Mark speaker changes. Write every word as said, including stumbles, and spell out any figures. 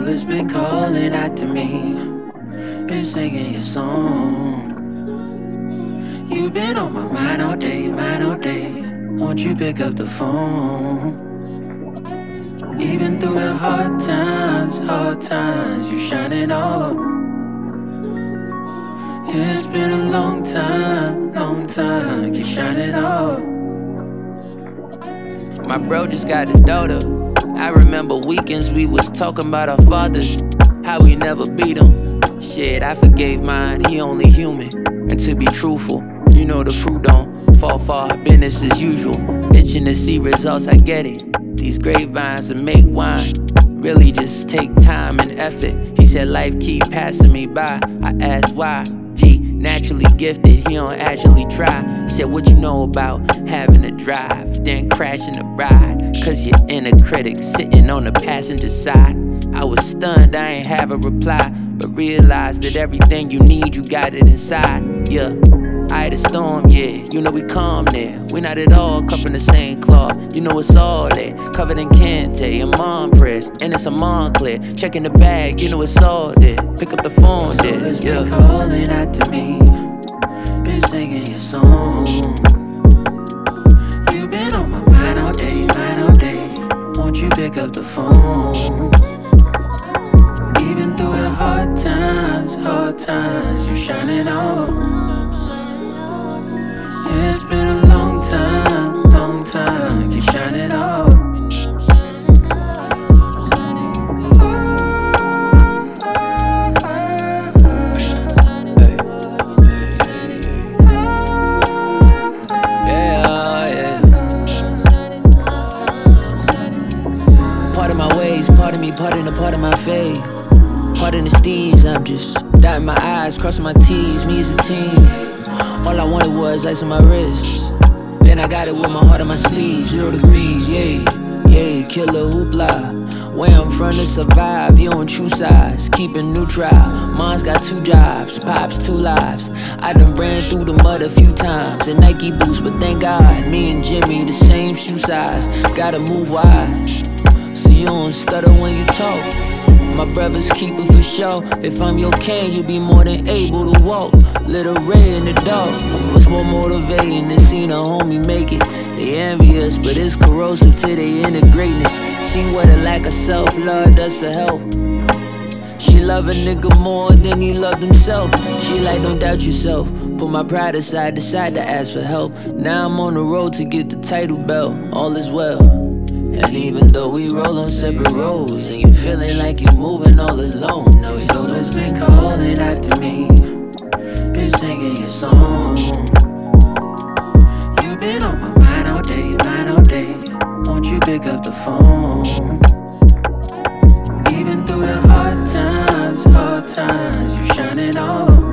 Speaker 1: it's been calling out to me, been singing your song. You've been on my mind all day, mind all day. Won't you pick up the phone? Even through the hard times, hard times, you shining up. Yeah, it's been a long time, long time, you shining up.
Speaker 2: My bro just got a daughter. I remember weekends we was talking about our fathers, how we never beat him. Shit, I forgave mine, he only human. And to be truthful, you know the fruit don't fall far, business as usual. Itching to see results, I get it. These grapevines that make wine really just take time and effort. He said life keep passing me by. I asked why. He naturally gifted, he don't actually try. Said what you know about having a drive, then crashing a ride, cause your inner critic sitting on the passenger side. I was stunned, I ain't have a reply, but realized that everything you need, you got it inside. Yeah, I had a storm, yeah, you know we calm there. We not at all cut from the same cloth, you know it's all there. Covered in Kente and mom prayers, and it's a Montclair. Checking the bag, you know it's all there. Pick up the phone,
Speaker 1: so
Speaker 2: there,
Speaker 1: it's
Speaker 2: yeah.
Speaker 1: been calling out to me, been singing your song. You've been on my mind all day, mind all day. Won't you pick up the phone? Even through the hard times, hard times, you shining up. Yeah, it's been a long time, long time, you shining up.
Speaker 2: Part of my ways, part of me, part in the part of my fade. Part in the steez, I'm just dotting my eyes, crossing my T's, me as a team. All I wanted was ice on my wrist. Then I got it with my heart on my sleeve. Zero degrees, yay, yay, killer hoopla. Where I'm from to survive, you on true size, keeping neutral. Mom's got two jobs, pops two lives. I done ran through the mud a few times in Nike boots, but thank God, me and Jimmy the same shoe size. Gotta move wise, so you don't stutter when you talk. My brother's keeper for sure. If I'm your king, you'll be more than able to walk. Little ray in the dark. What's more motivating than seeing a homie make it? They envious, but it's corrosive to their inner greatness. See what a lack of self-love does for health. She love a nigga more than he loved himself. She like, don't doubt yourself. Put my pride aside, decide to ask for help. Now I'm on the road to get the title belt. All is well. And even though we roll on separate roads, and you feeling like you're moving all alone, no,
Speaker 1: so it's been calling out to me, been singing your song. You've been on my mind all day, mind all day. Won't you pick up the phone? Even through the hard times, hard times, you shining up.